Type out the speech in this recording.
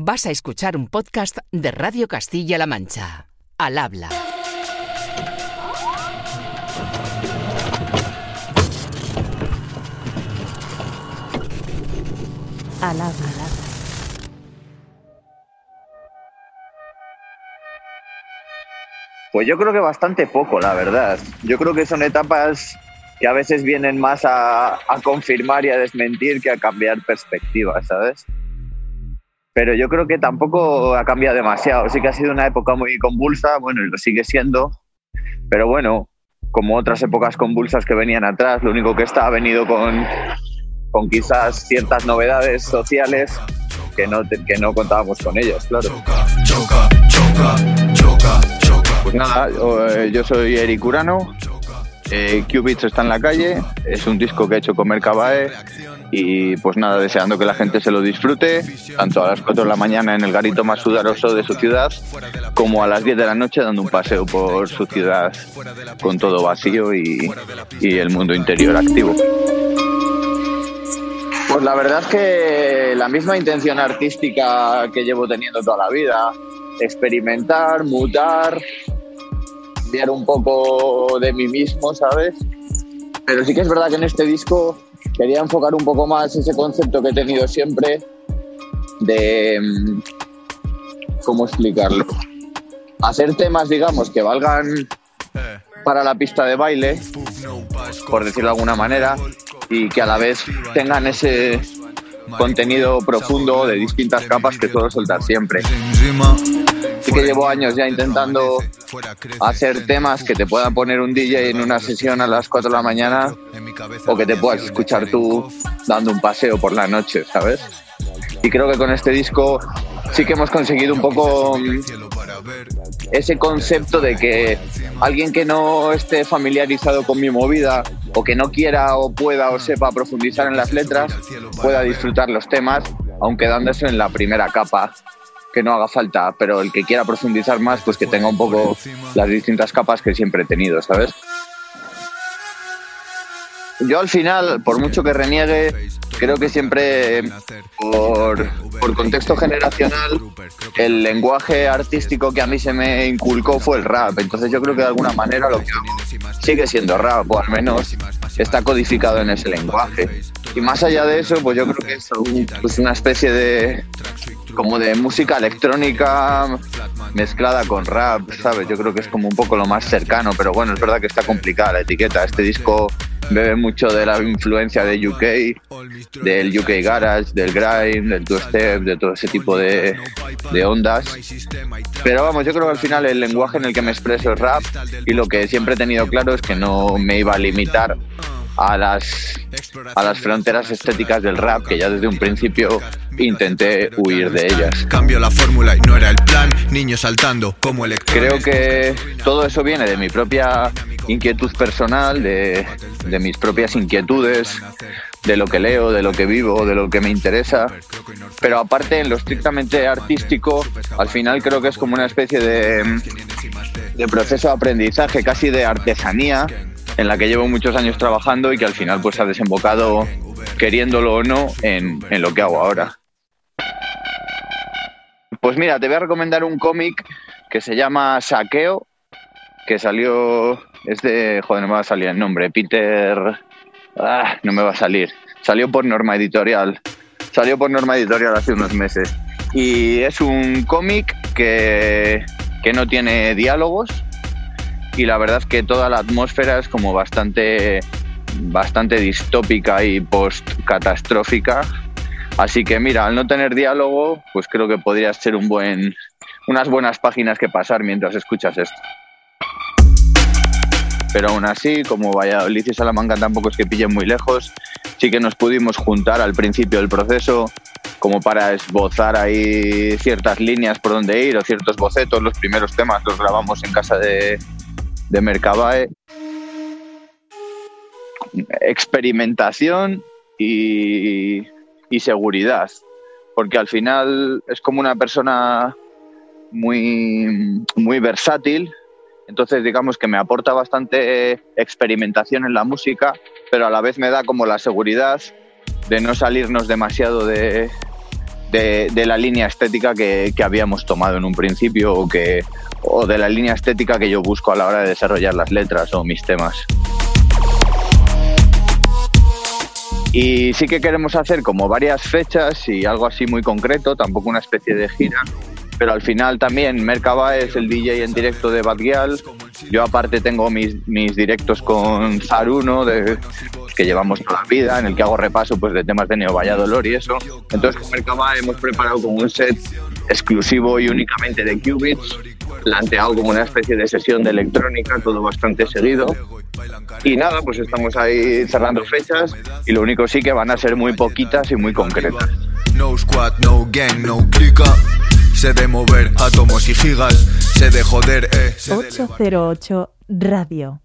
Vas a escuchar un podcast de Radio Castilla-La Mancha. Al habla. Al habla. Pues yo creo que bastante poco, la verdad. Yo creo que son etapas que a veces vienen más a confirmar y a desmentir que a cambiar perspectivas, ¿sabes? Pero yo creo que tampoco ha cambiado demasiado. Sí que ha sido una época muy convulsa, bueno, y lo sigue siendo. Pero bueno, como otras épocas convulsas que venían atrás, lo único que ha venido con quizás ciertas novedades sociales que no contábamos con ellas, claro. Pues nada, yo soy Eric Urano. Qubits está en la calle, es un disco que he hecho con Mercabae y pues nada, deseando que la gente se lo disfrute, tanto a las 4 de la mañana en el garito más sudoroso de su ciudad, como a las 10 de la noche dando un paseo por su ciudad con todo vacío y el mundo interior activo. Pues la verdad es que la misma intención artística que llevo teniendo toda la vida, experimentar, mutar, cambiar un poco de mí mismo, ¿sabes? Pero sí que es verdad que en este disco quería enfocar un poco más ese concepto que he tenido siempre de... ¿cómo explicarlo? Hacer temas, digamos, que valgan para la pista de baile, por decirlo de alguna manera, y que a la vez tengan ese contenido profundo de distintas capas que suelo soltar siempre. Sí que llevo años ya intentando hacer temas que te puedan poner un DJ en una sesión a las 4 de la mañana o que te puedas escuchar tú dando un paseo por la noche, ¿sabes? Y creo que con este disco sí que hemos conseguido un poco ese concepto de que alguien que no esté familiarizado con mi movida o que no quiera o pueda o sepa profundizar en las letras pueda disfrutar los temas, aun quedándose en la primera capa, que no haga falta, pero el que quiera profundizar más, pues que tenga un poco las distintas capas que siempre he tenido, ¿sabes? Yo al final, por mucho que reniegue, creo que siempre por contexto generacional el lenguaje artístico que a mí se me inculcó fue el rap. Entonces yo creo que de alguna manera lo que hago sigue siendo rap, o al menos está codificado en ese lenguaje. Y más allá de eso, pues yo creo que es una especie de como de música electrónica mezclada con rap, ¿sabes? Yo creo que es como un poco lo más cercano, pero bueno, es verdad que está complicada la etiqueta. Este disco bebe mucho de la influencia de UK, del UK Garage, del Grime, del Two-Step, de todo ese tipo de ondas. Pero vamos, yo creo que al final el lenguaje en el que me expreso es rap, y lo que siempre he tenido claro es que no me iba a limitar a las fronteras estéticas del rap, que ya desde un principio intenté huir de ellas. Cambio la fórmula y no era el plan, niño saltando como electrones. Creo que todo eso viene de mi propia inquietud personal, de mis propias inquietudes, de lo que leo, de lo que vivo, de lo que me interesa. Pero aparte, en lo estrictamente artístico, al final creo que es como una especie de proceso de aprendizaje, casi de artesanía, en la que llevo muchos años trabajando y que al final pues ha desembocado, queriéndolo o no, en lo que hago ahora. Pues mira, te voy a recomendar un cómic que se llama Saqueo, que salió, joder, no me va a salir el nombre, Peter... no me va a salir. Salió por Norma Editorial hace unos meses. Y es un cómic que no tiene diálogos, y la verdad es que toda la atmósfera es como bastante distópica y post-catastrófica. Así que mira, al no tener diálogo, pues creo que podría ser unas buenas páginas que pasar mientras escuchas esto. Pero aún así, como Valladolid y Salamanca tampoco es que pillen muy lejos, sí que nos pudimos juntar al principio del proceso como para esbozar ahí ciertas líneas por donde ir o ciertos bocetos. Los primeros temas los grabamos en casa de Mercabae. Experimentación y seguridad, porque al final es como una persona muy, muy versátil. Entonces digamos que me aporta bastante experimentación en la música, pero a la vez me da como la seguridad de no salirnos demasiado de de la línea estética que habíamos tomado en un principio o de la línea estética que yo busco a la hora de desarrollar las letras o mis temas. Y sí que queremos hacer como varias fechas y algo así muy concreto, tampoco una especie de gira, pero al final también Merkaba es el DJ en directo de Bad Gyal. Yo aparte tengo mis directos con Zaruno, que llevamos toda la vida, en el que hago repaso pues de temas de Neo Valladolid y eso. Entonces con Merkaba hemos preparado como un set exclusivo y únicamente de Qubits, planteado como una especie de sesión de electrónica, todo bastante seguido. Y nada, pues estamos ahí cerrando fechas y lo único sí que van a ser muy poquitas y muy concretas. No squad, no gang, no clica. Sé de mover átomos y gigas. Sé de joder, 808 Radio.